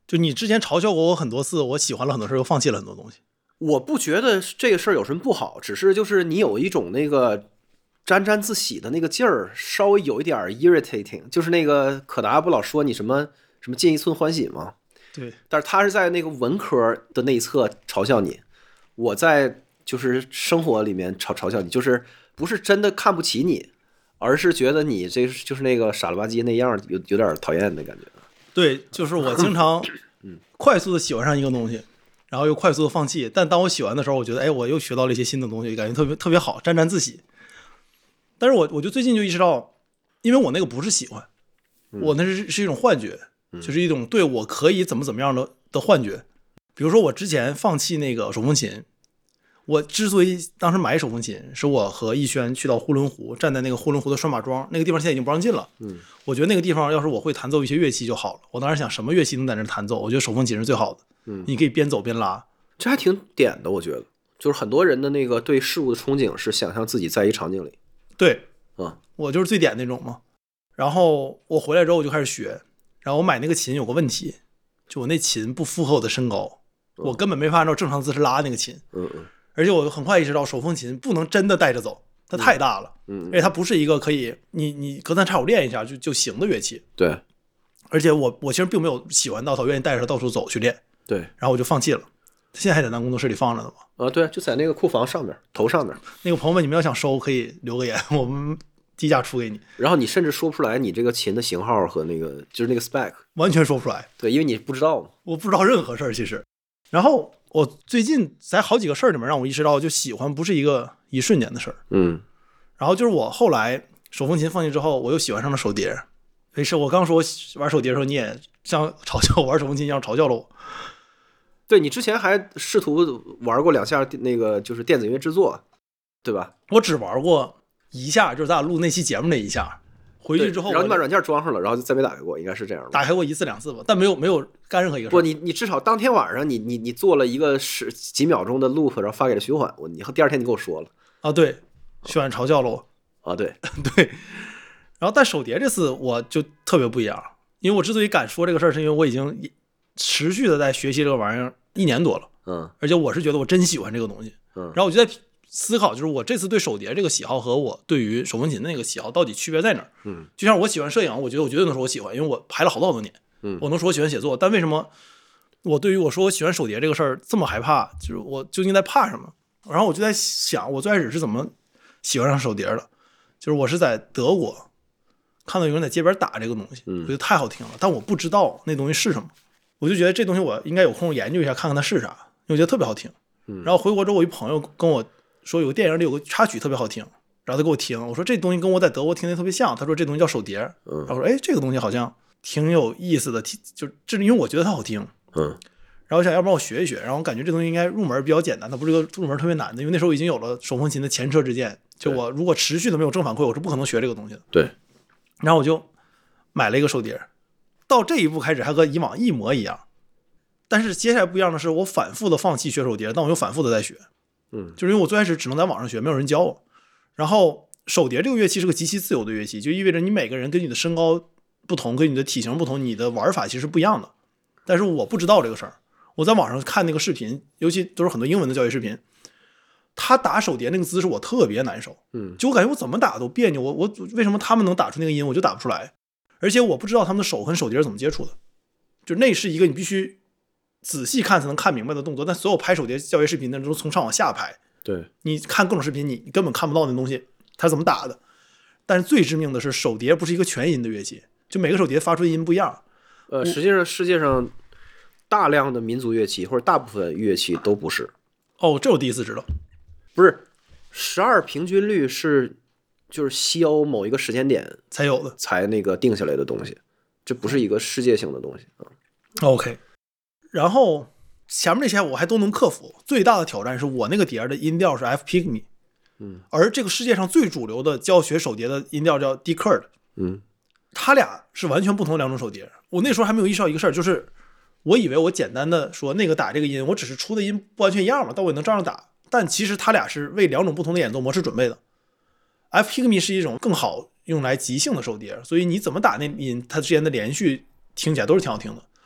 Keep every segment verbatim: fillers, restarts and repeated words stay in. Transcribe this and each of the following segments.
就你之前嘲笑过我很多次，我喜欢了很多事又放弃了很多东西。 我不觉得这个事儿有什么不好，只是就是你有一种那个沾沾自喜的那个劲儿，稍微有一点 irritating。就是那个可达不老说你什么什么见一寸欢喜吗？ 对， 但是他是在那个文科的那一侧嘲笑你，我在就是生活里面嘲嘲笑你，就是不是真的看不起你，而是觉得你这就是那个傻了吧唧那样，有有点讨厌的感觉。 对，就是我经常快速的喜欢上一个东西，然后又快速的放弃。但当我喜欢的时候，我觉得，哎，我又学到了一些新的东西，感觉特别特别好，沾沾自喜。但是我我就最近就意识到，因为我那个不是喜欢，我那是是一种幻觉，就是一种对我可以怎么怎么样的的幻觉。比如说我之前放弃那个手风琴。我之所以当时买手风琴，是我和逸轩去到呼伦湖，站在那个呼伦湖的拴马庄，那个地方现在已经不让进了。嗯，我觉得那个地方要是我会弹奏一些乐器就好了。我当时想什么乐器能在那弹奏，我觉得手风琴是最好的。嗯，你可以边走边拉， 这还挺点的，我觉得。就是很多人的那个对事物的憧憬是想象自己在一场景里。 对， 嗯， 我就是最点那种嘛。然后我回来之后我就开始学，然后我买那个琴有个问题，就我那琴不符合我的身高，嗯、我根本没法按照正常姿势拉那个琴。 嗯嗯。 而且我很快意识到手风琴不能真的带着走，它太大了，嗯，而且它不是一个可以你你隔三差五练一下就就行的乐器。 对， 而且我我其实并没有喜欢到它愿意带着它到处走去练。 对， 然后我就放弃了。现在还在咱工作室里放着呢嘛？ 啊，对，就在那个库房上面头上面。 那个朋友们，你们要想收可以留个言，我们低价出给你。 然后你甚至说不出来你这个琴的型号和那个就是那个 spec， 完全说不出来。 对，因为你不知道嘛。 我不知道任何事儿其实。然后我最近在好几个事儿里面让我意识到，就喜欢不是一个一瞬间的事儿。 嗯， 然后就是我后来手风琴放弃之后，我又喜欢上了手碟。没事，我刚说我玩手碟的时候，你也像嘲笑我玩手风琴一样嘲笑了我。 对，你之前还试图玩过两下那个就是电子音乐制作，对吧？ 我只玩过一下，就是咱俩录那期节目那一下。回去之后， 然后你把软件装上了，然后就再没打开过，应该是这样的。 打开过一次两次吧，但没有没有干任何一个事。 不，你你至少当天晚上你你你做了一个十几秒钟的 loop， 然后发给了徐缓，我你第二天你给我说了啊，对，徐缓嘲笑了我啊，对对。然后但手碟这次我就特别不一样，因为我之所以敢说这个事儿，是因为我已经持续的在学习这个玩意儿一年多了， 嗯， 而且我是觉得我真喜欢这个东西，嗯，然后我就在思考，就是我这次对手碟这个喜好和我对于手风琴的那个喜好到底区别在哪儿？ 嗯， 就像我喜欢摄影，我觉得我绝对能说我喜欢，因为我拍了好多好多年， 嗯， 我能说我喜欢写作，但为什么我对于我说我喜欢手碟这个事儿这么害怕？就是我究竟在怕什么？然后我就在想，我最开始是怎么喜欢上手碟的？就是我是在德国看到有人在街边打这个东西， 嗯， 我觉得太好听了，但我不知道那东西是什么，我就觉得这东西我应该有空研究一下，看看它是啥，因为我觉得特别好听。 嗯， 然后回国之后，我一朋友跟我说有个电影里有个插曲特别好听，然后他给我听，我说这东西跟我在德国听的特别像，他说这东西叫手碟， 嗯， 然后说哎这个东西好像挺有意思的，就这因为我觉得它好听， 嗯， 然后我想要不然我学一学，然后我感觉这东西应该入门比较简单，它不是个入门特别难的，因为那时候已经有了手风琴的前车之鉴，就我如果持续的没有正反馈，我是不可能学这个东西的。 对， 然后我就买了一个手碟，到这一步开始还和以往一模一样，但是接下来不一样的是，我反复的放弃学手碟，但我又反复的在学。 嗯， 就是因为我最开始只能在网上学，没有人教我。然后手碟这个乐器是个极其自由的乐器，就意味着你每个人跟你的身高不同，跟你的体型不同，你的玩法其实是不一样的。但是我不知道这个事儿，我在网上看那个视频，尤其都是很多英文的教学视频，他打手碟那个姿势我特别难受， 嗯， 就我感觉我怎么打都别扭，我我为什么他们能打出那个音，我就打不出来？而且我不知道他们的手跟手碟是怎么接触的，就那是一个你必须仔细看才能看明白的动作，但所有拍手碟教学视频的都从上往下拍， 对， 你看各种视频，你根本看不到那东西它是怎么打的。但是最致命的是，手碟不是一个全音的乐器，就每个手碟发出的音不一样。 呃，实际上世界上大量的民族乐器或者大部分乐器都不是。 哦，这我第一次知道。 不是，十二平均律是就是西欧某一个时间点才有的， 才那个定下来的东西，这不是一个世界性的东西啊。 OK， 然后前面那些我还都能克服，最大的挑战是我那个碟的音调是 F pygmy， 嗯， 而这个世界上最主流的教学手碟的音调叫 D chord， 嗯， 它俩是完全不同的两种手碟。我那时候还没有意识到一个事儿，就是我以为我简单的说那个打这个音，我只是出的音不完全一样嘛，但我也能照样打。但其实它俩是为两种不同的演奏模式准备的。F pygmy 是一种更好用来即兴的手碟，所以你怎么打那音，它之间的连续听起来都是挺好听的。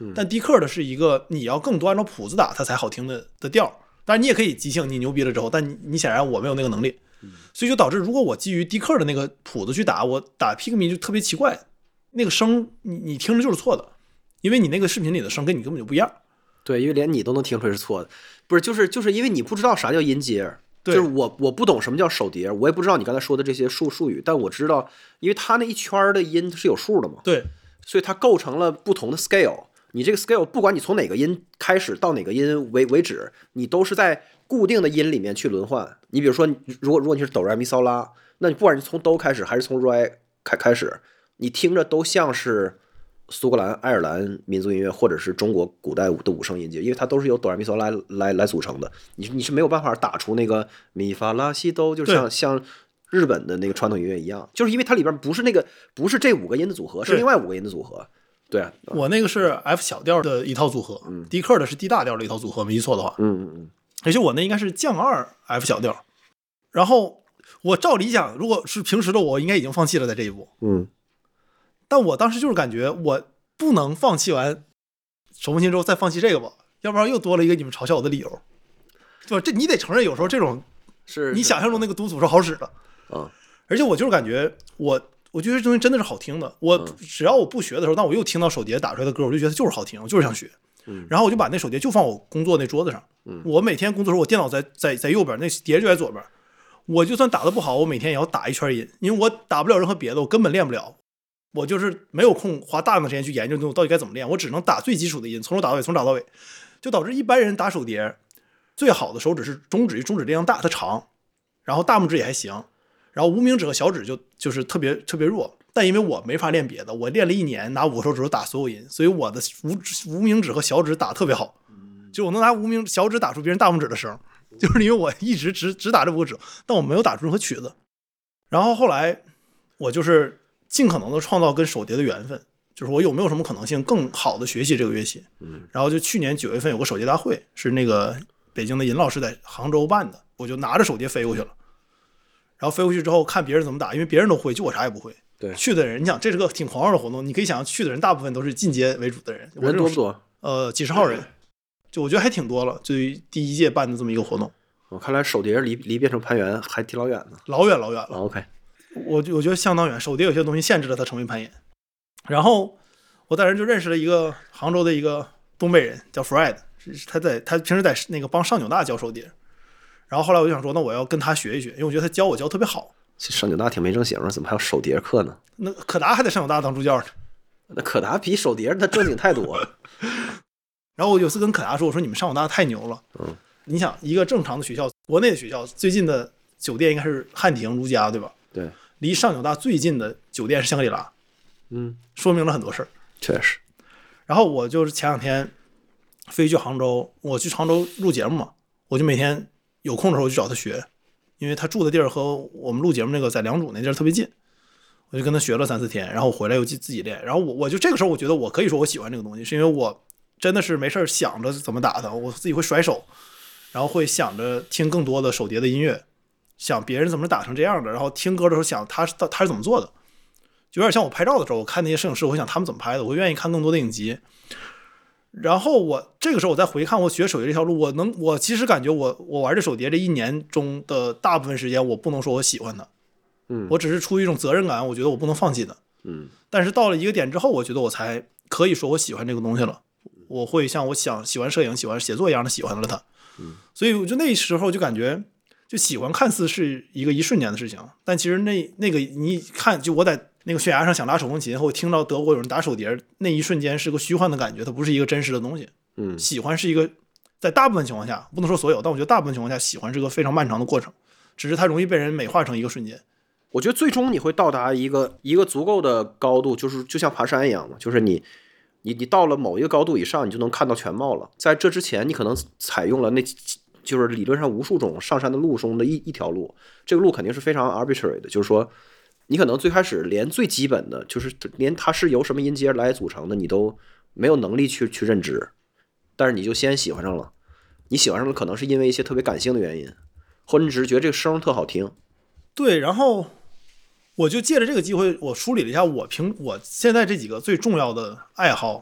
但低克的是一个你要更多按照谱子打它才好听的的调。当然你也可以即兴，你牛逼了之后，但你你显然我没有那个能力，所以就导致如果我基于低克的那个谱子去打，我打 Pigme 就特别奇怪，那个声你你听着就是错的，因为你那个视频里的声跟你根本就不一样。 对，因为连你都能听出来是错的，不是就是就是因为你不知道啥叫音阶，就是我我不懂什么叫手碟，我也不知道你刚才说的这些术术语，但我知道，因为它那一圈的音是有数的嘛， 对， 所以它构成了不同的 scale。你这个 scale 不管你从哪个音开始到哪个音为为止，你都是在固定的音里面去轮换。你比如说，如果如果你是哆来咪嗦拉，那你不管你从哆开始还是从 re 开开始，你听着都像是苏格兰、爱尔兰民族音乐或者是中国古代的五声音阶，因为它都是由哆来咪嗦来来来组成的。你你是没有办法打出那个咪发拉西哆，就像像日本的那个传统音乐一样，就是因为它里边不是那个不是这五个音的组合，是另外五个音的组合。对、啊， 我那个是 F 小调的一套组合，嗯，低克的是 D 大调的一套组合，没记错的话， 嗯嗯嗯， 而且我那应该是降二 F 小调，然后我照理讲，如果是平时的我，应该已经放弃了在这一步， 嗯， 但我当时就是感觉我不能放弃完手风琴之后再放弃这个吧，要不然又多了一个你们嘲笑我的理由，对吧？这你得承认，有时候这种是你想象中那个督促是好使的， 啊， 而且我就是感觉我。我觉得这东西真的是好听的。我只要我不学的时候，但我又听到手碟打出来的歌，我就觉得就是好听，我就是想学。然后我就把那手碟就放我工作那桌子上。我每天工作的时候，我电脑在在在右边，那碟就在左边。我就算打得不好，我每天也要打一圈音，因为我打不了任何别的，我根本练不了。我就是没有空花大量的时间去研究我到底该怎么练，我只能打最基础的音，从头打到尾，从头打到尾，就导致一般人打手碟最好的手指是中指，中指力量大，它长，然后大拇指也还行。然后无名指和小指就就是特别特别弱，但因为我没法练别的，我练了一年，拿五个手指头打所有音，所以我的无无名指和小指打特别好，就我能拿无名小指打出别人大拇指的声，就是因为我一直只只打这五个指，但我没有打出任何曲子。然后后来我就是尽可能的创造跟手碟的缘分，就是我有没有什么可能性更好的学习这个乐器。然后就去年九月份有个手碟大会，是那个北京的尹老师在杭州办的，我就拿着手碟飞过去了。然后飞过去之后看别人怎么打，因为别人都会，就我啥也不会。 对， 去的人，你想这是个挺狂热的活动，你可以想象去的人大部分都是进阶为主的人。 人多不多？ 呃，几十号人，就我觉得还挺多了。对于第一届办的这么一个活动， 我看来手碟离离变成攀岩还挺老远呢， 老远老远了。 哦、OK， 我我觉得相当远。手碟有些东西限制了它成为攀岩。然后我在这就认识了一个杭州的一个东北人，叫 Fred， 他在他平时在那个帮上九大教手碟。然后后来我就想说，那我要跟他学一学，因为我觉得他教我教特别好。 上九大挺没正形，怎么还有手碟课呢？ 那可达还在上九大当助教呢。 那可达比手碟他正经太多了。 然后我有次跟可达说，我说你们上九大太牛了。 嗯， 你想一个正常的学校，国内的学校最近的酒店应该是汉庭、如家，对吧？ 对。 离上九大最近的酒店是香格里拉。 嗯， 说明了很多事儿。 确实。 然后我就是前两天飞去杭州，我去杭州录节目嘛，我就每天有空的时候就找他学，因为他住的地儿和我们录节目那个在良渚那地儿特别近，我就跟他学了三四天，然后回来又自己练。然后我我就这个时候我觉得我可以说我喜欢这个东西，是因为我真的是没事想着怎么打它，我自己会甩手，然后会想着听更多的手碟的音乐，想别人怎么打成这样的，然后听歌的时候想他是他是怎么做的，就有点像我拍照的时候，我看那些摄影师，我会想他们怎么拍的，我会愿意看更多的影集。然后我这个时候我再回看我学手碟这条路，我能我其实感觉我我玩这手碟这一年中的大部分时间，我不能说我喜欢它， 嗯， 我只是出于一种责任感，我觉得我不能放弃它， 嗯。 但是到了一个点之后，我觉得我才可以说我喜欢这个东西了，我会像我想喜欢摄影、喜欢写作一样的喜欢了它， 嗯， 所以我就那时候就感觉，就喜欢看似是一个一瞬间的事情，但其实那那个你看，就我在那个悬崖上想拉手风琴，后听到德国有人打手碟，那一瞬间是个虚幻的感觉，它不是一个真实的东西。 嗯， 喜欢是一个在大部分情况下，不能说所有，但我觉得大部分情况下，喜欢是个非常漫长的过程，只是它容易被人美化成一个瞬间。 我觉得最终你会到达一个一个足够的高度，就是就像爬山一样嘛，就是你你你到了某一个高度以上，你就能看到全貌了。在这之前，你可能采用了那就是理论上无数种上山的路中的一一条路，这个路肯定是非常 arbitrary 的，就是说。你可能最开始连最基本的就是连它是由什么音阶来组成的你都没有能力去去认知，但是你就先喜欢上了，你喜欢上了可能是因为一些特别感性的原因，或者你只是觉得这个声特好听。 对，然后我就借着这个机会，我梳理了一下我平我现在这几个最重要的爱好，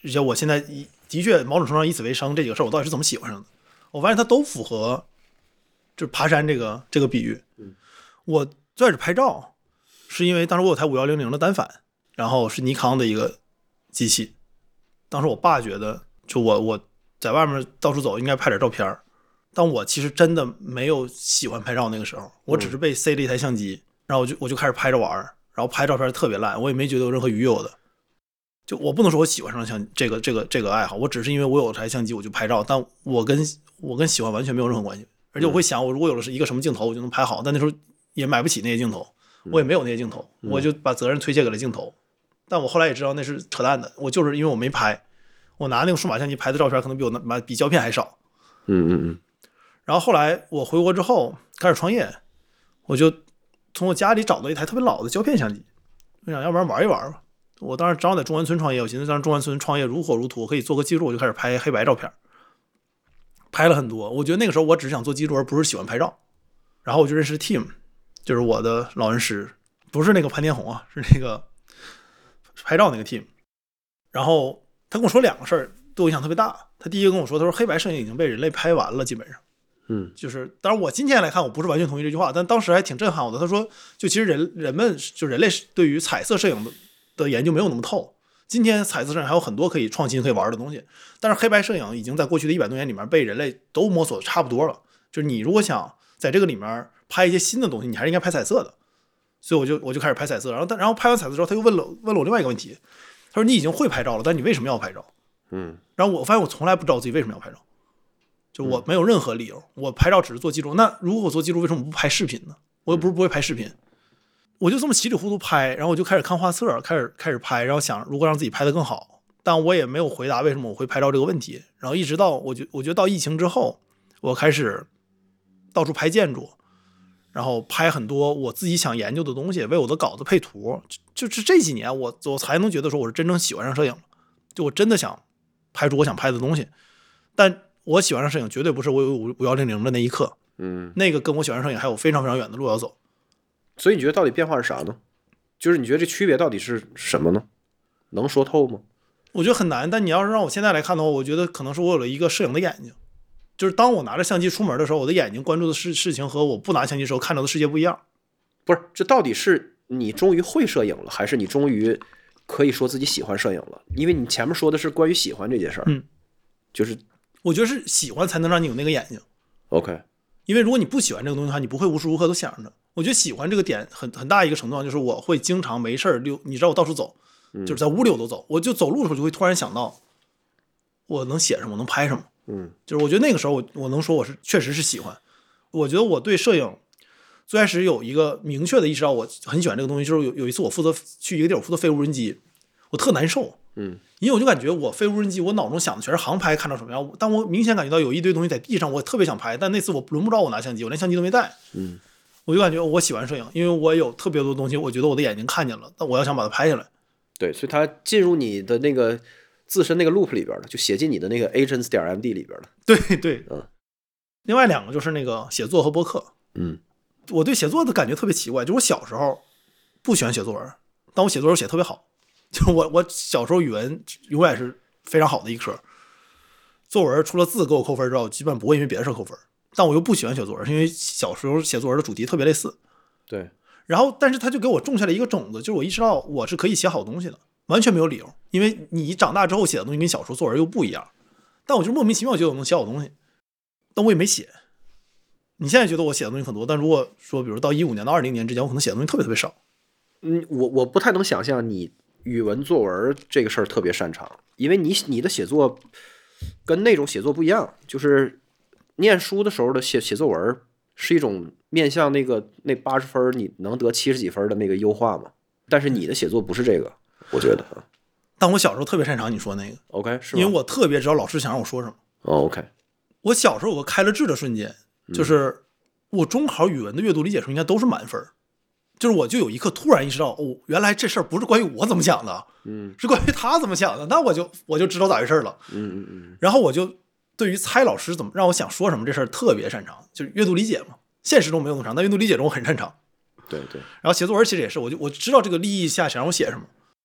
而且我现在的确某种程度上以此为生，这几个事儿我到底是怎么喜欢上的？我发现它都符合，就是爬山这个这个比喻。我最开始拍照，是因为当时我有台五一零的单反，然后是尼康的一个机器。当时我爸觉得，就我我在外面到处走，应该拍点照片，但我其实真的没有喜欢拍照。那个时候，我只是被塞了一台相机，然后我就我就开始拍着玩，然后拍照片特别烂，我也没觉得有任何愉悦的。就我不能说我喜欢上像这个这个这个爱好，我只是因为我有台相机我就拍照，但我跟我跟喜欢完全没有任何关系。而且我会想，我如果有了是一个什么镜头，我就能拍好，但那时候也买不起那些镜头，我也没有那些镜头，我就把责任推卸给了镜头。但我后来也知道那是扯淡的，我就是因为我没拍，我拿那个数码相机拍的照片可能比我拿比胶片还少。 嗯嗯嗯。 然后后来我回国之后开始创业，我就从我家里找到一台特别老的胶片相机，我想要不然玩一玩吧。我当时正好在中关村创业，我寻思当时中关村创业如火如荼，可以做个记录，我就开始拍黑白照片，拍了很多。我觉得那个时候我只是想做记录，而不是喜欢拍照。然后我就认识 Tim， 就是我的老恩师，不是那个潘天红啊，是那个拍照那个 Tim。然后他跟我说两个事儿，对我影响特别大。他第一个跟我说，他说黑白摄影已经被人类拍完了，基本上。 嗯， 就是当然我今天来看我不是完全同意这句话，但当时还挺震撼我的。他说，就其实人人们就人类对于彩色摄影的。的研究没有那么透，今天彩色摄影还有很多可以创新可以玩的东西，但是黑白摄影已经在过去的一百多年里面被人类都摸索的差不多了。就是你如果想在这个里面拍一些新的东西，你还是应该拍彩色的。所以我就我就开始拍彩色，然后然后拍完彩色之后，他又问了问了我另外一个问题，他说你已经会拍照了，但你为什么要拍照？ 嗯， 然后我发现我从来不知道自己为什么要拍照，就我没有任何理由，我拍照只是做记录。那如果我做记录，为什么不拍视频呢？我又不是不会拍视频。我就这么稀里糊涂拍，然后我就开始看画册，开始开始拍，然后想如果让自己拍得更好，但我也没有回答为什么我会拍照这个问题。然后一直到我觉我觉得到疫情之后，我开始到处拍建筑，然后拍很多我自己想研究的东西，为我的稿子配图。就就是这几年我我才能觉得说我是真正喜欢上摄影了，就我真的想拍出我想拍的东西。但我喜欢上摄影绝对不是我有五幺零零的那一刻， 嗯， 那个跟我喜欢上摄影还有非常非常远的路要走。 所以你觉得到底变化是啥呢？就是你觉得这区别到底是什么呢？能说透吗？ 我觉得很难，但你要是让我现在来看的话，我觉得可能是我有了一个摄影的眼睛，就是当我拿着相机出门的时候，我的眼睛关注的事事情和我不拿相机的时候看到的世界不一样。 不是，这到底是你终于会摄影了，还是你终于可以说自己喜欢摄影了？因为你前面说的是关于喜欢这件事儿， 嗯， 就是我觉得是喜欢才能让你有那个眼睛。 OK， 因为如果你不喜欢这个东西的话，你不会无时无刻都想着。我觉得喜欢这个点很很大一个程度上就是我会经常没事儿溜，你知道我到处走，就是在屋里我都走，我就走路的时候就会突然想到，我能写什么，我能拍什么。 嗯， 就是我觉得那个时候我我能说我是确实是喜欢。我觉得我对摄影最开始有一个明确的意识到我很喜欢这个东西，就是有有一次我负责去一个地儿，我负责飞无人机，我特难受。 嗯， 因为我就感觉我飞无人机，我脑中想的全是航拍看到什么样，但我明显感觉到有一堆东西在地上，我特别想拍，但那次我轮不着我拿相机，我连相机都没带。 嗯， 我就感觉我喜欢摄影，因为我有特别多东西，我觉得我的眼睛看见了，但我要想把它拍下来。 对，所以它进入你的那个自身那个 loop 里边了，就写进你的那个 agents 点 md 里边了。 对对， 嗯。 另外两个就是那个写作和播客。 嗯， 我对写作的感觉特别奇怪，就是我小时候不喜欢写作文，但我写作文写得特别好。就我我小时候语文永远是非常好的一科，作文除了字给我扣分之后，基本不会因为别的事扣分。但我又不喜欢写作文，因为小时候写作文的主题特别类似。 对。 然后，但是他就给我种下了一个种子，就是我意识到我是可以写好东西的，完全没有理由。因为你长大之后写的东西跟小时候作文又不一样。但我就莫名其妙觉得我能写好东西，但我也没写。你现在觉得我写的东西很多，但如果说比如到一五年到二零年之间，我可能写的东西特别特别少。 嗯，我我不太能想象你语文作文这个事儿特别擅长，因为你你的写作跟那种写作不一样，就是念书的时候的写写作文是一种面向那个那八十分你能得七十几分的那个优化嘛，但是你的写作不是这个，我觉得。 但我小时候特别擅长你说那个 ，OK， 是吗？ 因为我特别知道老师想让我说什么。 哦 ，OK。 我小时候有个开了智的瞬间，就是我中考语文的阅读理解数应该都是满分。就是我就有一刻突然意识到，哦，原来这事儿不是关于我怎么想的， 嗯， 是关于他怎么想的。那我就我就知道咋回事了， 嗯嗯嗯。 然后我就对于猜老师怎么让我想说什么这事儿特别擅长，就是阅读理解嘛。现实中没有那么长，但阅读理解中我很擅长。 对对。 然后写作文其实也是，我就我知道这个利益下想让我写什么。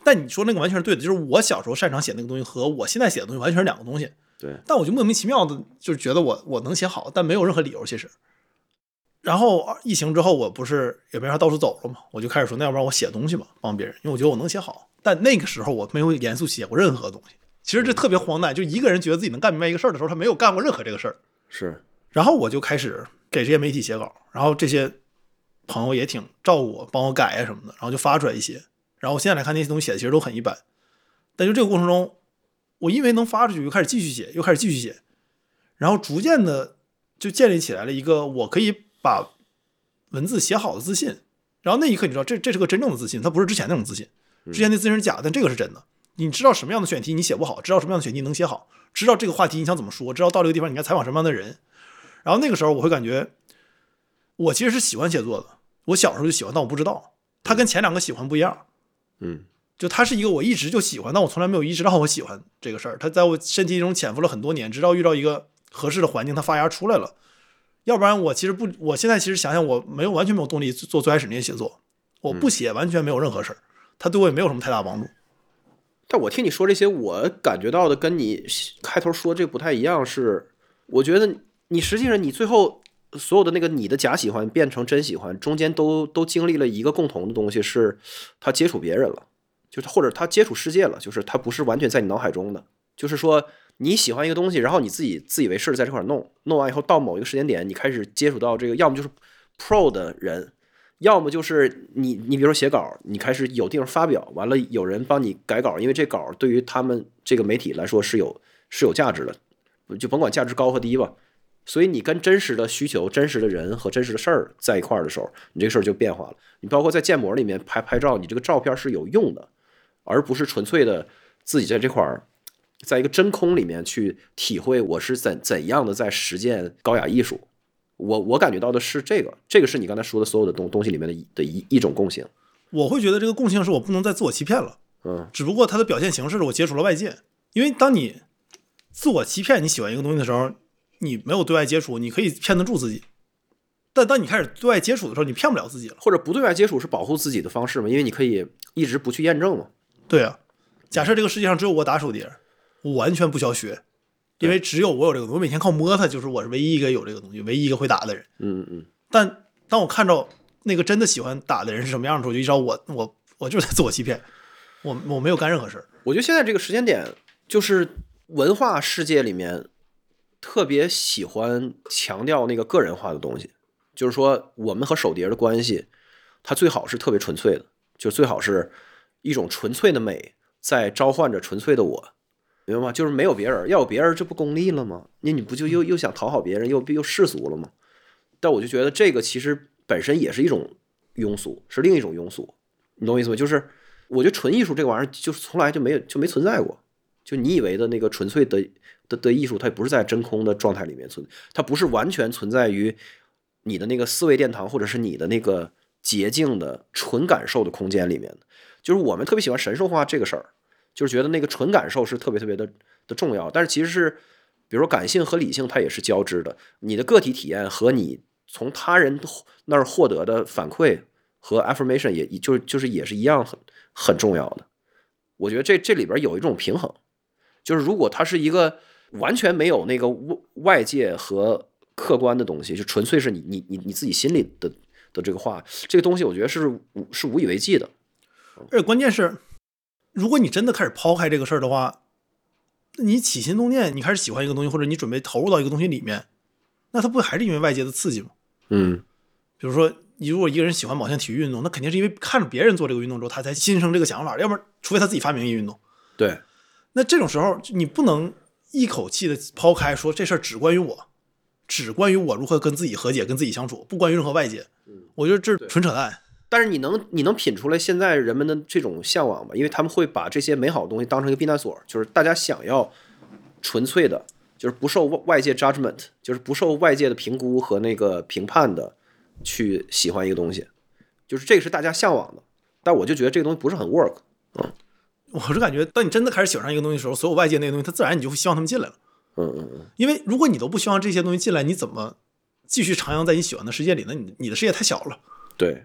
但你说那个完全是对的，就是我小时候擅长写那个东西和我现在写的东西完全是两个东西。 对， 但我就莫名其妙的就是觉得我我能写好，但没有任何理由其实。然后疫情之后，我不是也没法到处走了嘛，我就开始说，那要不然我写东西吧，帮别人，因为我觉得我能写好。但那个时候我没有严肃写过任何东西。其实这特别荒诞，就一个人觉得自己能干明白一个事儿的时候，他没有干过任何这个事儿。 是。 然后我就开始给这些媒体写稿，然后这些朋友也挺照顾我，帮我改啊什么的，然后就发出来一些。然后我现在来看那些东西写的其实都很一般，但就这个过程中，我因为能发出去，又开始继续写，又开始继续写，然后逐渐的就建立起来了一个我可以把文字写好的自信。然后那一刻你知道，这这是个真正的自信，它不是之前那种自信，之前那自信是假的，但这个是真的。你知道什么样的选题你写不好，知道什么样的选题你能写好，知道这个话题你想怎么说，知道到这个地方你该采访什么样的人。然后那个时候我会感觉，我其实是喜欢写作的，我小时候就喜欢，但我不知道，它跟前两个喜欢不一样。 嗯， 就它是一个我一直就喜欢，但我从来没有意识到我喜欢这个事儿。它在我身体中潜伏了很多年，直到遇到一个合适的环境，它发芽出来了。要不然我其实不，我现在其实想想，我没有完全没有动力做最开始那些写作，我不写完全没有任何事儿，它对我也没有什么太大帮助。 但我听你说这些，我感觉到的跟你开头说这个不太一样，是我觉得你实际上你最后所有的那个你的假喜欢变成真喜欢，中间都都经历了一个共同的东西，是他接触别人了，就是或者他接触世界了，就是他不是完全在你脑海中的，就是说你喜欢一个东西，然后你自己自以为是的在这块弄，弄完以后到某一个时间点，你开始接触到这个，要么就是 pro 的人。要么就是你，你比如说写稿，你开始有地方发表，完了有人帮你改稿，因为这稿对于他们这个媒体来说是有是有价值的，就甭管价值高和低吧。所以你跟真实的需求、真实的人和真实的事儿在一块儿的时候，你这个事儿就变化了。你包括在建模里面拍拍照，你这个照片是有用的，而不是纯粹的自己在这块儿，在一个真空里面去体会我是怎怎样的在实践高雅艺术。我我感觉到的是这个，这个是你刚才说的所有的东东西里面的一的一一种共性。 我会觉得这个共性是我不能再自我欺骗了， 嗯， 只不过它的表现形式是我接触了外界。因为当你自我欺骗你喜欢一个东西的时候，你没有对外接触，你可以骗得住自己。但当你开始对外接触的时候，你骗不了自己了。 或者不对外接触是保护自己的方式嘛？因为你可以一直不去验证嘛。 对啊，假设这个世界上只有我打手碟，我完全不需要学。因为只有我有这个东西，我每天靠摸它，就是我是唯一一个有这个东西，唯一一个会打的人。 嗯嗯。 但当我看到那个真的喜欢打的人是什么样的时候，我就知道我我我就是在自我欺骗，我我没有干任何事儿。 我觉得现在这个时间点，就是文化世界里面特别喜欢强调那个个人化的东西，就是说我们和手碟的关系，它最好是特别纯粹的，就最好是一种纯粹的美在召唤着纯粹的我。明白吗？就是没有别人，要有别人，这不功利了吗？那你不就又又想讨好别人，又又世俗了吗？但我就觉得这个其实本身也是一种庸俗，是另一种庸俗，你懂我意思吗？就是我觉得纯艺术这个玩意儿，就是从来就没有就没存在过。就你以为的那个纯粹的的的艺术，它不是在真空的状态里面存，它不是完全存在于你的那个思维殿堂，或者是你的那个洁净的纯感受的空间里面的。就是我们特别喜欢神兽化这个事儿。就是觉得那个纯感受是特别特别的的重要，但是其实是，比如说感性和理性它也是交织的，你的个体体验和你从他人那儿获得的反馈和 affirmation 也就就是也是一样很很重要的。我觉得这这里边有一种平衡，就是如果它是一个完全没有那个外界和客观的东西，就纯粹是你你你你自己心里的的这个话，这个东西我觉得是是无以为继的。 而且关键是，如果你真的开始抛开这个事儿的话，你起心动念，你开始喜欢一个东西，或者你准备投入到一个东西里面，那它不还是因为外界的刺激吗？ 嗯， 比如说，你如果一个人喜欢某项体育运动，那肯定是因为看着别人做这个运动之后，他才心生这个想法，要不然除非他自己发明一运动。 对， 那这种时候你不能一口气的抛开说这事儿只关于我，只关于我如何跟自己和解，跟自己相处，不关于任何外界。我觉得这纯扯淡。 但是你能你能品出来现在人们的这种向往吗？因为他们会把这些美好的东西当成一个避难所，就是大家想要纯粹的，就是不受外界 judgment， 就是不受外界的评估和那个评判的去喜欢一个东西，就是这个是大家向往的。但我就觉得这个东西不是很 work。嗯， 我是感觉，当你真的开始喜欢上一个东西的时候，所有外界那些东西，它自然你就会希望他们进来了。 嗯嗯嗯。 因为如果你都不希望这些东西进来，你怎么继续徜徉在你喜欢的世界里呢？你你的世界太小了。 对。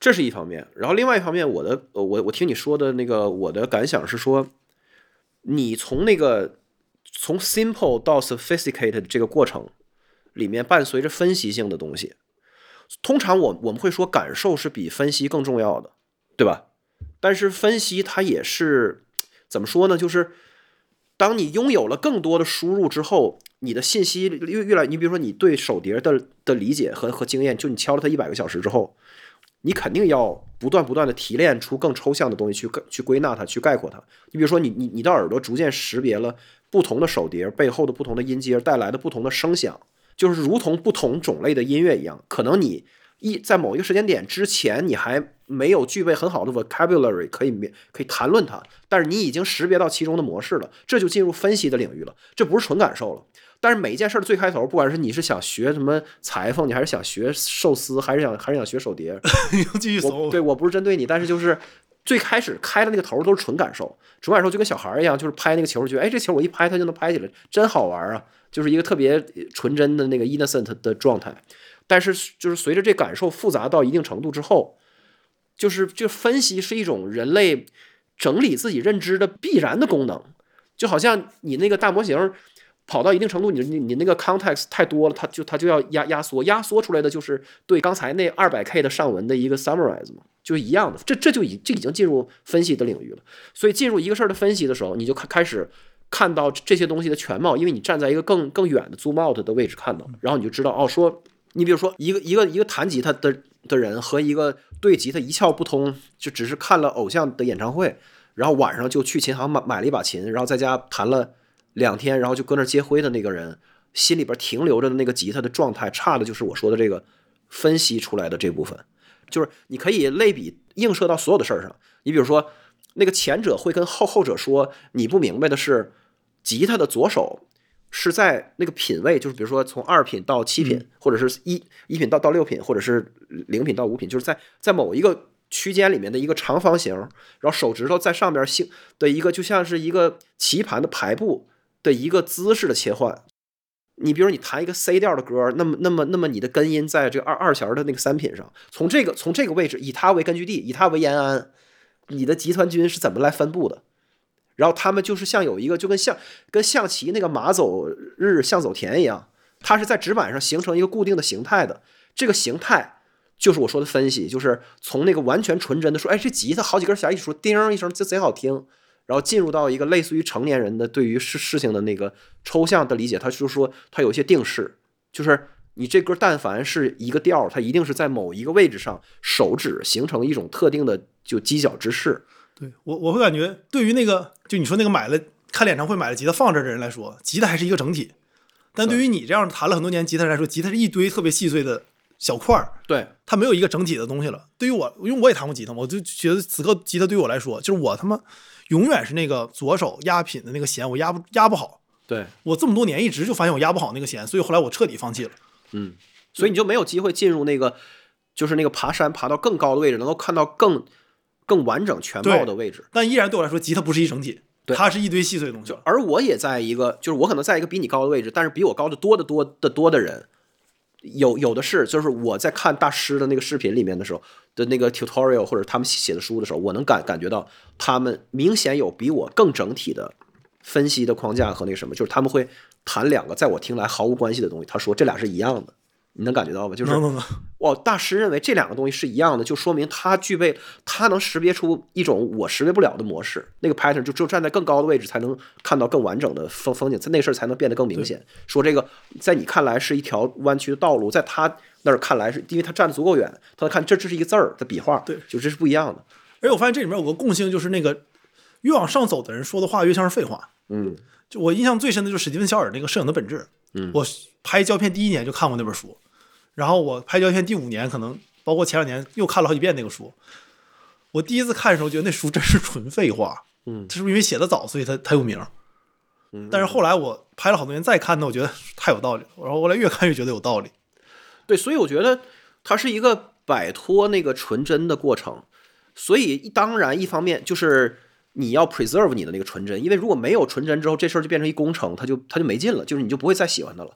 这是一方面。然后另外一方面，我的我我听你说的那个，我的感想是说，你从那个从 simple 到 sophisticated 这个过程里面伴随着分析性的东西。通常我我们会说感受是比分析更重要的，对吧？但是分析它也是怎么说呢？就是当你拥有了更多的输入之后，你的信息越越来，你比如说你对手碟的的理解和和经验，就你敲了它一百个小时之后，你肯定要不断不断的提炼出更抽象的东西去去归纳它，去概括它。你比如说你你你的耳朵逐渐识别了不同的手碟背后的不同的音阶带来的不同的声响。就是如同不同种类的音乐一样，可能你一在某一个时间点之前，你还没有具备很好的 vocabulary 可以可以谈论它，但是你已经识别到其中的模式了，这就进入分析的领域了。这不是纯感受了。但是每一件事的最开头，不管是你是想学什么裁缝，你还是想学寿司，还是想还是想学手碟， 继续搜。 对，我不是针对你，但是就是最开始开的那个头都是纯感受，纯感受就跟小孩一样，就是拍那个球，觉得哎这球我一拍它就能拍起来，真好玩啊。就是一个特别纯真的那个 innocent 的状态，但是就是随着这感受复杂到一定程度之后，就是就分析是一种人类整理自己认知的必然的功能，就好像你那个大模型跑到一定程度，你你你那个 context 太多了，它就它就要压压缩，压缩出来的就是对刚才那 二百K 的上文的一个 summarize 嘛，就一样的，这这就已这已经进入分析的领域了。所以进入一个事儿的分析的时候，你就开始看到这些东西的全貌，因为你站在一个更更远的 zoom out 的位置看到，然后你就知道哦，说你比如说一个一个一个弹吉他的的人和一个对吉他一窍不通，就只是看了偶像的演唱会，然后晚上就去琴行买买了一把琴，然后在家弹了两天，然后就搁那接灰的那个人，心里边停留着的那个吉他的状态，差的就是我说的这个分析出来的这部分，就是你可以类比映射到所有的事儿上。你比如说那个前者会跟后后者说，你不明白的是。吉他的左手是在那个品位，就是比如说从二品到七品，或者是一一品到到六品，或者是零品到五品，就是在在某一个区间里面的一个长方形，然后手指头在上边性的一个就像是一个棋盘的排布的一个姿势的切换。你比如你弹一个 C 调的歌，那么那么那么你的根音在这个二二弦的那个三品上，从这个从这个位置以它为根据地，以它为延安，你的集团军是怎么来分布的？然后他们就是像有一个就跟象跟象棋那个马走日象走田一样，它是在纸板上形成一个固定的形态的。这个形态就是我说的分析，就是从那个完全纯真的说，哎，这吉他好几根弦一起说叮一声，这贼好听，然后进入到一个类似于成年人的对于事事情的那个抽象的理解。他就说他有一些定式，就是你这歌但凡是一个调，它一定是在某一个位置上手指形成一种特定的就犄角之势。 对，我我会感觉，对于那个就你说那个买了看演唱会买了吉他放这的人来说，吉他还是一个整体；但对于你这样弹了很多年吉他来说，吉他是一堆特别细碎的小块儿， 对， 它没有一个整体的东西了。对于我，因为我也弹过吉他嘛，我就觉得此刻吉他对于我来说，就是我他妈永远是那个左手压品的那个弦，我压不压不好。 对， 我这么多年一直就发现我压不好那个弦，所以后来我彻底放弃了。 嗯，所以你就没有机会进入那个就是那个爬山爬到更高的位置，能够看到更。更完整全貌的位置， 但依然对我来说，吉他不是一整体，它是一堆细碎的东西。 而我也在一个，就是我可能在一个比你高的位置，但是比我高的多的多的多的人，有有的是，就是我在看大师的那个视频里面的时候的那个 tutorial 或者他们写的书的时候，我能感感觉到他们明显有比我更整体的分析的框架和那个什么，就是他们会谈两个在我听来毫无关系的东西，他说这俩是一样的。你能感觉到吧？就是哇，大师认为这两个东西是一样的，就说明他具备，他能识别出一种我识别不了的模式。那个 pattern 就只有站在更高的位置才能看到更完整的风风景，在那事儿才能变得更明显。说这个在你看来是一条弯曲的道路，在他那儿看来是因为他站得足够远，他看这这是一个字儿的笔画， 对， 就这是不一样的。 而且我发现这里面有个共性，就是那个越往上走的人说的话越像是废话。 嗯， 就我印象最深的就是史蒂芬·肖尔那个《摄影的本质》。 嗯， 我拍胶片第一年就看过那本书。然后我拍胶片第五年，可能包括前两年又看了好几遍那个书。我第一次看的时候觉得那书真是纯废话， 嗯， 这是不是因为写的早，所以它它有名？ 嗯， 但是后来我拍了好多年再看呢，我觉得太有道理了。然后后来越看越觉得有道理。 对，所以我觉得它是一个摆脱那个纯真的过程。所以当然一方面就是你要 preserve 你的那个纯真，因为如果没有纯真之后，这事儿就变成一工程，它就它就没劲了，就是你就不会再喜欢它了。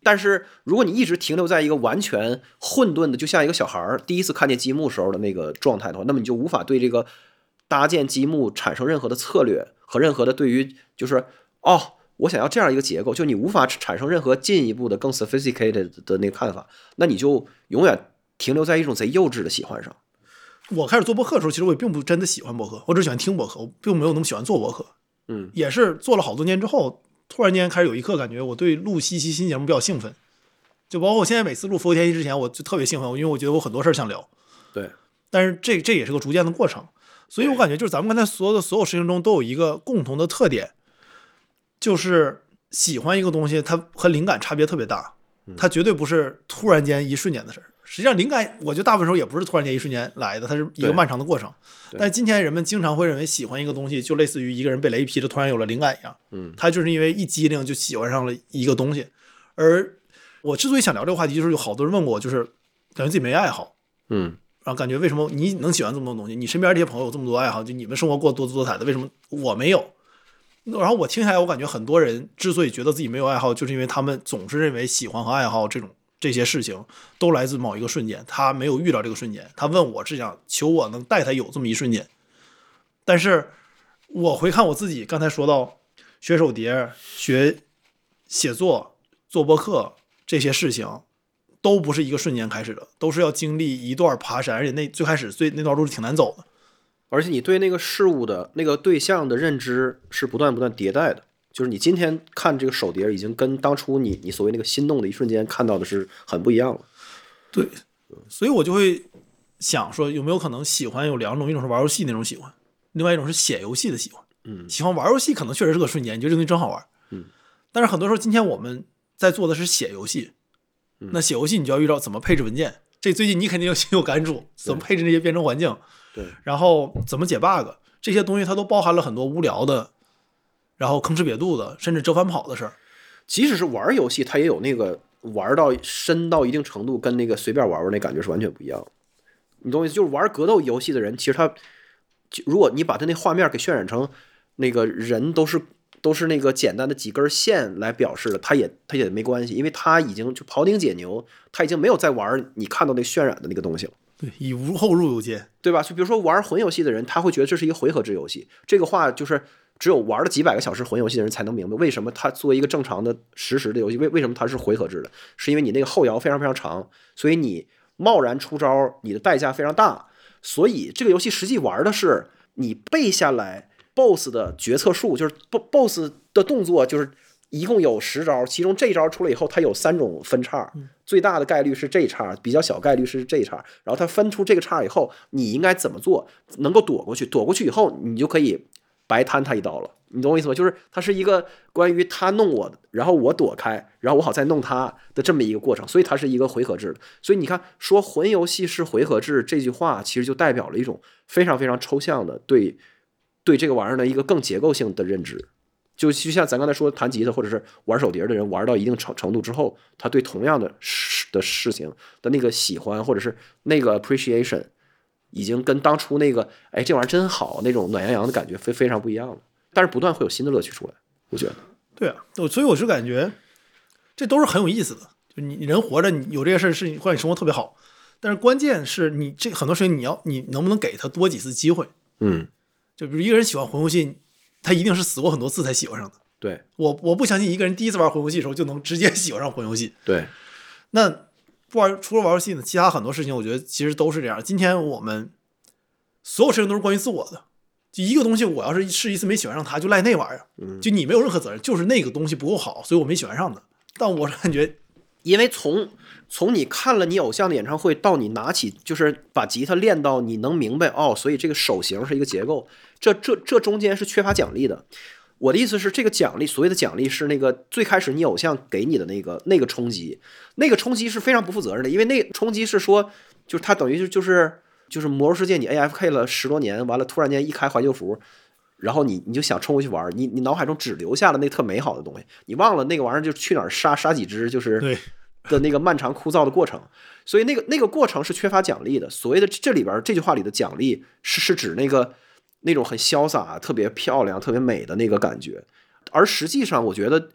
但是如果你一直停留在一个完全混沌的，就像一个小孩第一次看见积木时候的那个状态的话，那么你就无法对这个搭建积木产生任何的策略和任何的对于就是哦，我想要这样一个结构，就你无法产生任何进一步的更 sophisticated 的那个看法，那你就永远停留在一种贼幼稚的喜欢上。 我开始做播客的时候，其实我也并不真的喜欢播客，我只喜欢听播客，我并没有那么喜欢做播客。 嗯， 也是做了好多年之后，突然间开始有一刻感觉我对录西西新节目比较兴奋，就包括我现在每次录佛天一之前，我就特别兴奋，因为我觉得我很多事儿想聊。 对， 但是这这也是个逐渐的过程，所以我感觉就是咱们刚才所有的所有事情中都有一个共同的特点，就是喜欢一个东西，它和灵感差别特别大，它绝对不是突然间一瞬间的事儿。实际上，灵感我觉得大部分时候也不是突然间一瞬间来的，它是一个漫长的过程。但今天人们经常会认为喜欢一个东西，就类似于一个人被雷劈了，突然有了灵感一样。 嗯， 他就是因为一激灵就喜欢上了一个东西。而我之所以想聊这个话题，就是有好多人问过我，就是感觉自己没爱好。 嗯， 然后感觉为什么你能喜欢这么多东西？你身边这些朋友有这么多爱好，就你们生活过多姿多彩的，为什么我没有？然后我听下来，我感觉很多人之所以觉得自己没有爱好，就是因为他们总是认为喜欢和爱好这种这些事情都来自某一个瞬间，他没有遇到这个瞬间，他问我是想求我能带他有这么一瞬间。但是我回看我自己，刚才说到学手碟、学写作、做播客这些事情，都不是一个瞬间开始的，都是要经历一段爬山，而且那最开始最那段路是挺难走的。 而且你对那个事物的那个对象的认知是不断不断迭代的，就是你今天看这个手碟已经跟当初你你所谓那个心动的一瞬间看到的是很不一样了。 对，所以我就会想说，有没有可能喜欢有两种，一种是玩游戏那种喜欢，另外一种是写游戏的喜欢。 嗯， 喜欢玩游戏可能确实是个瞬间，你觉得这东西真好玩。 嗯， 但是很多时候今天我们在做的是写游戏，那写游戏你就要遇到怎么配置文件，这最近你肯定有心有感触，怎么配置那些编程环境。 对， 然后怎么解 bug， 这些东西它都包含了很多无聊的，然后吭哧瘪肚的，甚至折返跑的事儿。 即使是玩游戏，它也有那个玩到深到一定程度，跟那个随便玩玩那感觉是完全不一样。你懂我意思？就是玩格斗游戏的人，其实他，如果你把他那画面给渲染成那个人都是都是那个简单的几根线来表示的，他也他也没关系，因为他已经就庖丁解牛，他已经没有在玩你看到那渲染的那个东西了。 对，以无后入有间， 对吧？就比如说玩魂游戏的人，他会觉得这是一个回合制游戏。这个话就是只有玩了几百个小时魂游戏的人才能明白，为什么它作为一个正常的实时的游戏，为为什么它是回合制的？是因为你那个后摇非常非常长，所以你贸然出招，你的代价非常大。所以这个游戏实际玩的是你背下来 B O S S 的决策树，就是 B O S S 的动作，就是一共有十招，其中这一招出来以后，它有三种分叉。最大的概率是这一叉，比较小概率是这一叉，然后它分出这个叉以后，你应该怎么做能够躲过去？躲过去以后，你就可以白摊他一刀了。你懂我意思吗？就是它是一个关于他弄我的，然后我躲开，然后我好再弄他的这么一个过程，所以它是一个回合制的。所以你看，说魂游戏是回合制这句话，其实就代表了一种非常非常抽象的对对这个玩意儿的一个更结构性的认知。就就像咱刚才说弹吉他或者是玩手碟的人，玩到一定程程度之后，他对同样的事的事情的那个喜欢或者是那个 appreciation， 已经跟当初那个哎这玩意儿真好那种暖洋洋的感觉非非常不一样了。但是不断会有新的乐趣出来，我觉得。 对啊，所以我就感觉这都是很有意思的。就你人活着，你有这些事是会让你生活特别好，但是关键是你这很多事情你要你能不能给他多几次机会。 嗯， 就比如一个人喜欢魂游戏，他一定是死过很多次才喜欢上的。 对， 我我不相信一个人第一次玩魂游戏的时候就能直接喜欢上魂游戏。 对， 那不玩除了玩游戏呢，其他很多事情我觉得其实都是这样。今天我们所有事情都是关于自我的，就一个东西我要是试一次没喜欢上它，就赖那玩意儿。 嗯， 就你没有任何责任，就是那个东西不够好，所以我没喜欢上的。但我感觉， 因为从从你看了你偶像的演唱会到你拿起就是把吉他练到你能明白哦，所以这个手型是一个结构，这这这中间是缺乏奖励的。我的意思是，这个奖励，所谓的奖励是那个最开始你偶像给你的那个那个冲击，那个冲击是非常不负责任的，因为那冲击是说，就是他等于就就是就是魔兽世界你 A F K 了十多年，完了突然间一开怀旧服，然后你你就想冲过去玩，你你脑海中只留下了那特美好的东西，你忘了那个玩意儿就去哪儿杀杀几只，就是对的那个漫长枯燥的过程，所以那个那个过程是缺乏奖励的。所谓的这里边这句话里的奖励是是指那个。那种很潇洒、特别漂亮、特别美的那个感觉，而实际上，我觉得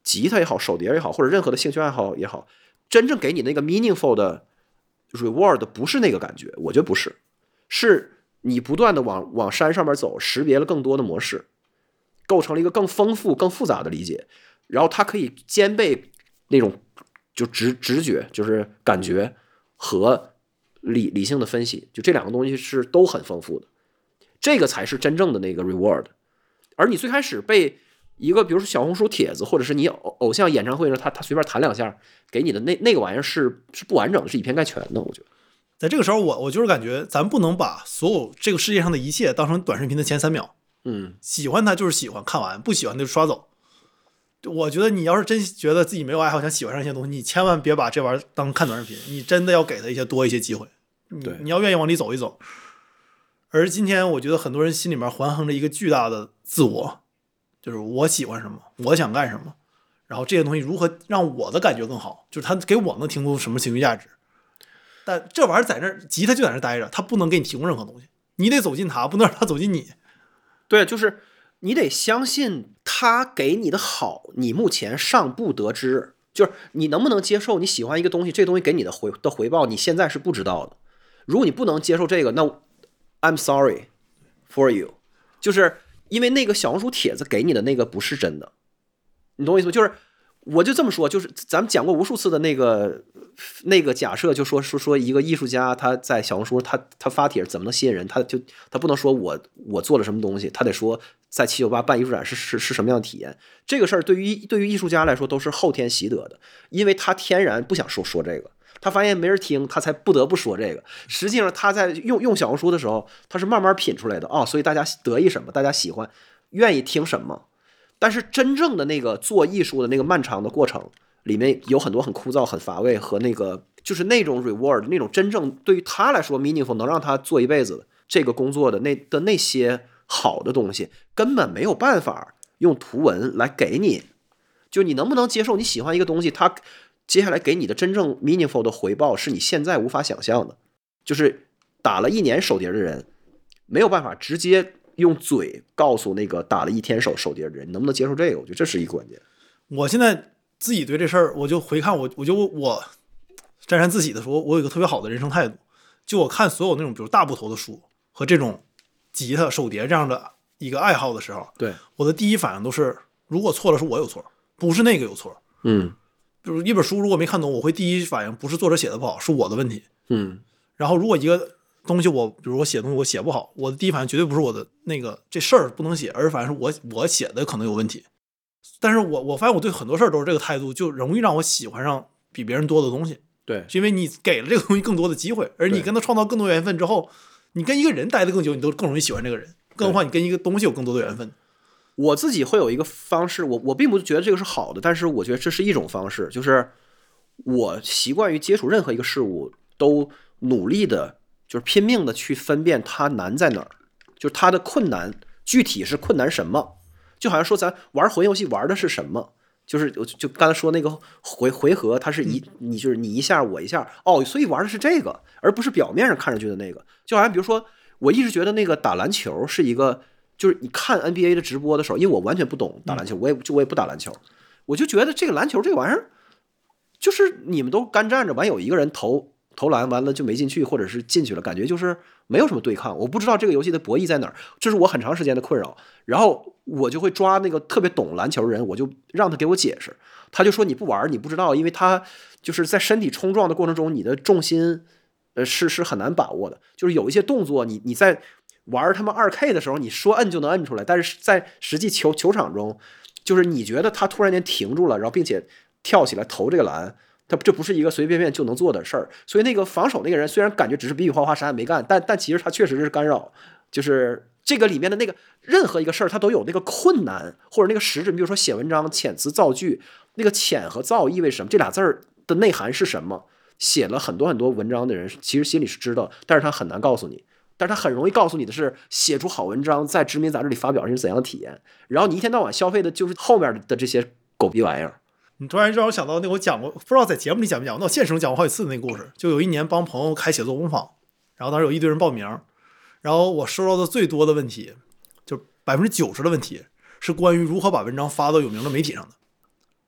吉他也好，手碟也好，或者任何的兴趣爱好也好，真正给你那个 meaningful 的 reward 不是那个感觉，我觉得不是，是你不断的往往山上面走，识别了更多的模式，构成了一个更丰富、更复杂的理解，然后它可以兼备那种就直直觉，就是感觉和理理性的分析，就这两个东西是都很丰富的，这个才是真正的那个 reward。而你最开始被一个比如说小红书帖子，或者是你偶偶像演唱会上他他随便弹两下给你的那那个玩意儿是是不完整的，是以偏概全的。我觉得在这个时候我我就是感觉咱不能把所有这个世界上的一切当成短视频的前三秒。 嗯， 喜欢它就是喜欢，看完不喜欢就刷走。我觉得你要是真觉得自己没有爱好，想喜欢上一些东西，你千万别把这玩意儿当看短视频，你真的要给他一些多一些机会。你你要愿意往里走一走。而今天我觉得很多人心里面环横着一个巨大的自我，就是我喜欢什么，我想干什么，然后这些东西如何让我的感觉更好，就是他给我能提供什么情绪价值。但这玩意儿在那儿，吉他就在那儿待着，他不能给你提供任何东西，你得走进他，不能让他走进你。 对，就是你得相信他给你的好，你目前尚不得知，就是你能不能接受你喜欢一个东西，这东西给你的回的回报，你现在是不知道的。如果你不能接受这个，那 I'm sorry for you， 就是因为那个小红书帖子给你的那个不是真的，你懂我意思吗？就是我就这么说，就是咱们讲过无数次的那个那个假设，就说说说一个艺术家他在小红书他他发帖怎么能吸引人？他就他不能说我我做了什么东西，他得说在七九八办艺术展是是是什么样的体验。这个事儿对于对于艺术家来说都是后天习得的，因为他天然不想说说这个。他发现没人听，他才不得不说这个。实际上他在用用小红书的时候，他是慢慢品出来的哦，所以大家得意什么，大家喜欢，愿意听什么。但是真正的那个做艺术的那个漫长的过程里面有很多很枯燥、很乏味和那个就是那种 reward， 那种真正对于他来说 meaningful 能让他做一辈子这个工作的那的那些好的东西，根本没有办法用图文来给你。就你能不能接受你喜欢一个东西，它接下来给你的真正 meaningful 的回报是你现在无法想象的。就是打了一年手碟的人没有办法直接用嘴告诉那个打了一天手手碟的人，你能不能接受这个？我觉得这是一个关键。 我现在自己对这事儿，我就回看我，我就我沾沾自喜的说，我有一个特别好的人生态度。就我看所有那种比如大部头的书和这种吉他手碟这样的一个爱好的时候， 对我的第一反应都是，如果错了是我有错，不是那个有错。 嗯， 比如一本书如果没看懂，我会第一反应不是作者写的不好，是我的问题。 嗯， 然后如果一个东西我比如我写东西我写不好，我的第一反应绝对不是我的那个这事儿不能写，而反正是我我写的可能有问题。但是我我发现我对很多事儿都是这个态度，就容易让我喜欢上比别人多的东西。 对， 是因为你给了这个东西更多的机会，而你跟他创造更多缘分之后，你跟一个人待得更久，你都更容易喜欢这个人，更何况你跟一个东西有更多的缘分。 我自己会有一个方式，我我并不觉得这个是好的，但是我觉得这是一种方式，就是我习惯于接触任何一个事物，都努力的，就是拼命的去分辨它难在哪儿，就是它的困难具体是困难什么。就好像说咱玩魂游戏玩的是什么，就是就刚才说那个回回合，它是一你就是你一下我一下，哦，所以玩的是这个，而不是表面上看上去的那个。就好像比如说，我一直觉得那个打篮球是一个。就是你看 N B A 的直播的时候，因为我完全不懂打篮球，我也就我也不打篮球，我就觉得这个篮球这个玩意儿，就是你们都干站着，完有一个人投投篮，完了就没进去，或者是进去了，感觉就是没有什么对抗。我不知道这个游戏的博弈在哪儿，这是我很长时间的困扰。然后我就会抓那个特别懂篮球的人，我就让他给我解释。他就说你不玩你不知道，因为他就是在身体冲撞的过程中，你的重心呃是是很难把握的，就是有一些动作你你在。玩他妈 二 K 的时候，你说摁就能摁出来，但是在实际球球场中，就是你觉得他突然间停住了，然后并且跳起来投这个篮，他这不是一个随随便便就能做的事儿。所以那个防守那个人虽然感觉只是比比划划啥也没干，但但其实他确实是干扰，就是这个里面的那个任何一个事儿，它都有那个困难或者那个实质。你比如说写文章、遣词造句，那个遣和造意味什么，这俩字儿的内涵是什么？写了很多很多文章的人，其实心里是知道，但是他很难告诉你。但是他很容易告诉你的是，写出好文章在知名杂志里发表是怎样的体验，然后你一天到晚消费的就是后面的这些狗逼玩意儿。 你突然让我想到那个我讲过，不知道在节目里讲没讲过，那我现实中讲过好几次的那个故事。就有一年帮朋友开写作工坊，然后当时有一堆人报名，然后我收到的最多的问题，就百分之九十的问题是关于如何把文章发到有名的媒体上的。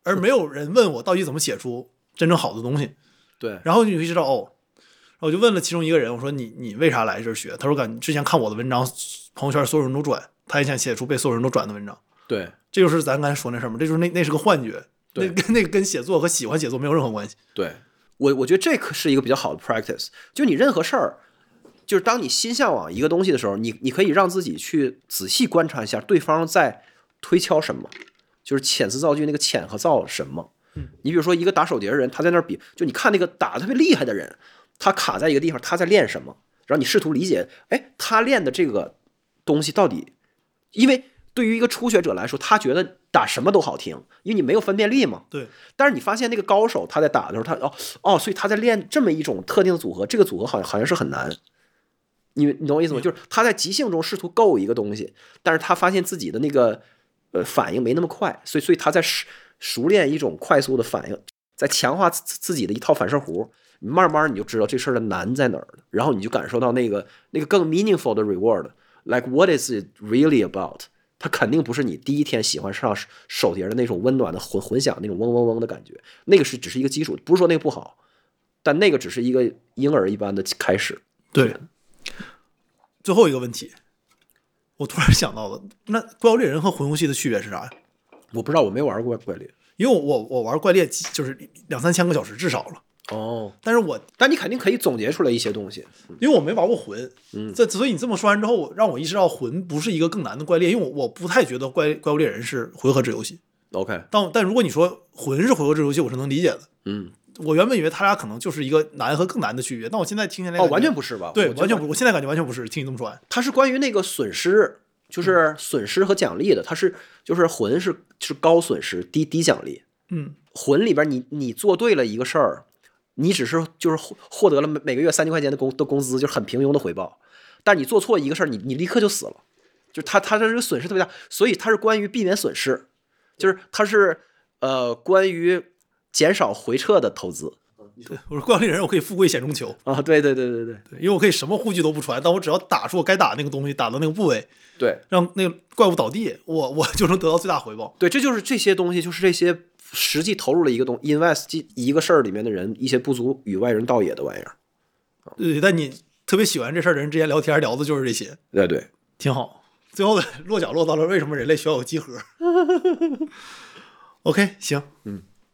而没有人问我到底怎么写出真正好的东西。 对， 然后你会知道哦，然后我就问了其中一个人，我说你你为啥来这儿学？他说感之前看我的文章，朋友圈所有人都转，他也想写出被所有人都转的文章。 对， 这就是咱刚才说那什么，这就是那那是个幻觉，那跟那个跟写作和喜欢写作没有任何关系。 对，我我觉得这是一个比较好的 practice， 就你任何事儿，就是当你心向往一个东西的时候，你你可以让自己去仔细观察一下对方在推敲什么，就是遣词造句那个遣和造什么。你比如说一个打手碟的人，他在那儿比，就你看那个打得特别厉害的人，他卡在一个地方，他在练什么，然后你试图理解，哎，他练的这个东西到底，因为对于一个初学者来说，他觉得打什么都好听，因为你没有分辨力嘛。 对。 但是你发现那个高手他在打的时候，他哦哦，所以他在练这么一种特定的组合，这个组合好像好像是很难。你你懂我意思吗？就是他在即兴中试图构一个东西，但是他发现自己的那个呃反应没那么快，所以所以他在熟练一种快速的反应，在强化自己的一套反射弧，你慢慢你就知道这事儿的难在哪儿了，然后你就感受到那个那个更 meaningful 的 reward，like what is it really about？ 它肯定不是你第一天喜欢上手碟的那种温暖的混混响那种嗡嗡嗡的感觉，那个是只是一个基础，不是说那个不好，但那个只是一个婴儿一般的开始。 对，最后一个问题，我突然想到了，那怪物猎人和魂游戏的区别是啥呀？ 我不知道，我没玩过怪猎， 因为我我玩怪猎就是两三千个小时至少了。 哦， 但是我但你肯定可以总结出来一些东西， 因为我没玩过魂， 嗯， 这所以你这么说完之后，让我意识到魂不是一个更难的怪猎，因为我我不太觉得怪怪物猎人是回合制游戏。 OK， 但但如果你说魂是回合制游戏，我是能理解的。 嗯， 我原本以为他俩可能就是一个难和更难的区别，但我现在听起来哦，完全不是吧？ 对，完全不是。我现在感觉完全不是。听你这么说完， 它是关于那个损失，就是损失和奖励的。它是就是魂是是高损失低低奖励。 嗯， 魂里边你你做对了一个事儿，你只是就是获得了每每个月三千块钱的工的工资，就是很平庸的回报。但你做错一个事儿，你你立刻就死了。就它它这个损失特别大，所以它是关于避免损失，就是它是呃关于减少回撤的投资。 对，我说怪物猎人我可以富贵险中求啊，对对对对对对，因为我可以什么护具都不穿，但我只要打出我该打那个东西，打到那个部位， 对， 让那个怪物倒地，我我就能得到最大回报。 对，这就是这些东西，就是这些实际投入了一个东 invest 一个事儿里面的人一些不足与外人道也的玩意儿。 对，但你特别喜欢这事儿的人之间聊天聊的就是这些。 对对， 挺好。最后的落脚落到了为什么人类需要有集合。OK， 行， 嗯。